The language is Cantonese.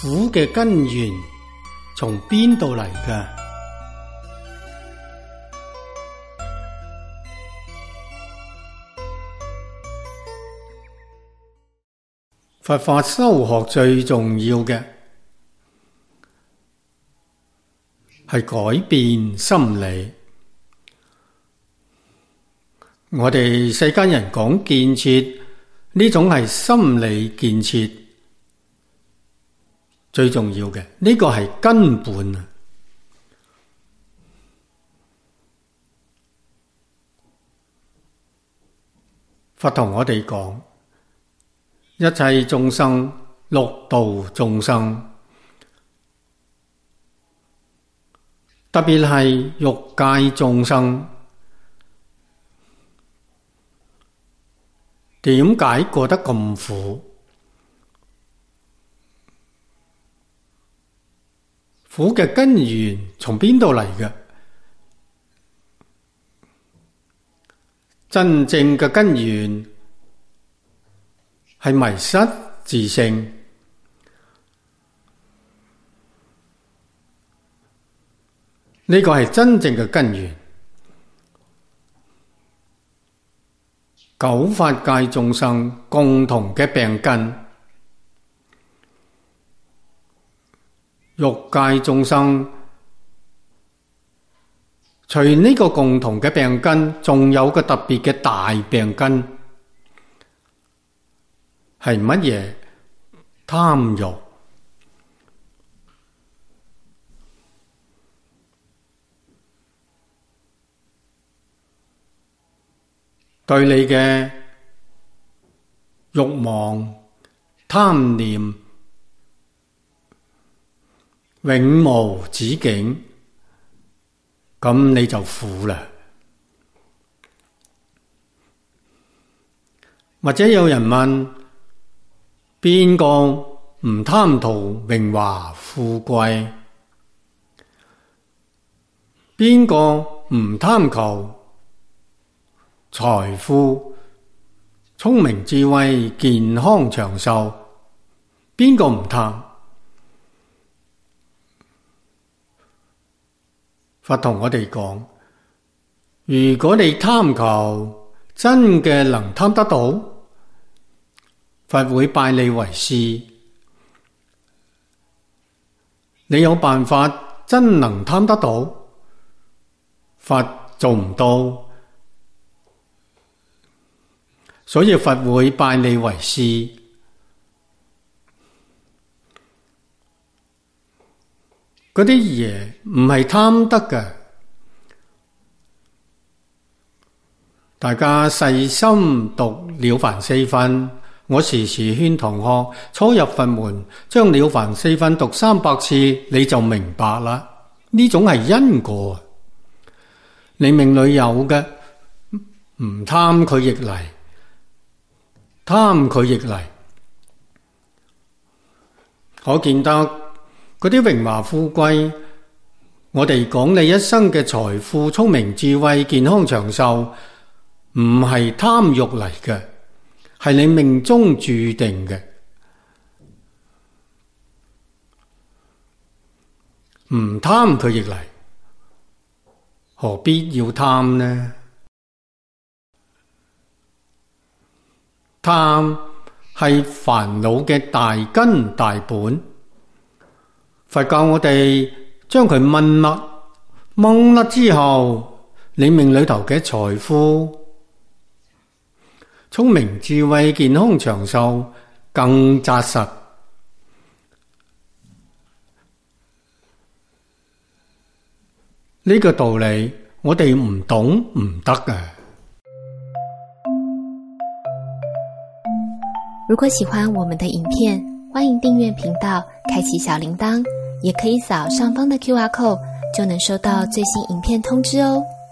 苦嘅根源從邊度嚟嘅？佛法修學最重要嘅係改變心理。我哋世間人講建設，呢種係心理建設最重要嘅，呢個係根本啊！佛同我哋講，一切眾生，六道眾生，特別係欲界眾生，點解過得咁苦？苦嘅根源從邊度嚟嘅？真正嘅根源係迷失自性，呢個係真正嘅根源。九法界眾生共同嘅病根，欲界眾生除呢個共同嘅病根，仲有個特別嘅大病根，係乜嘢？貪欲。對你嘅慾望、貪念永無止境，咁你就苦啦。或者有人問，邊個唔貪圖榮華富貴？邊個唔貪求財富、聰明智慧、健康長壽？邊個唔貪？佛同我哋講，如果你貪求，真嘅能貪得到，佛會拜你為師。你有辦法真能貪得到，佛做唔到。所以佛會拜你為師。嗰啲嘢唔係貪得嘅，大家細心讀了凡四訓。我時時勸同學初入佛門，將了凡四訓讀300次，你就明白啦。呢種係因果，你命裏有嘅，唔貪佢亦嚟。貪佢亦嚟，可見得嗰啲榮華富貴，我哋講你一生嘅財富、聰明智慧、健康長壽，唔係貪欲嚟嘅，係你命中注定嘅。唔貪佢亦嚟，何必要貪呢？貪係煩惱嘅大根大本，佛教我哋將佢掹甩之後，你命裏頭嘅財富、聰明智慧、健康長壽更紮實。呢個道理我哋唔懂唔得嘅。 如果喜歡我們的影片，歡迎訂閱頻道，開啟小鈴鐺，也可以掃上方的QR code，就能收到最新影片通知哦。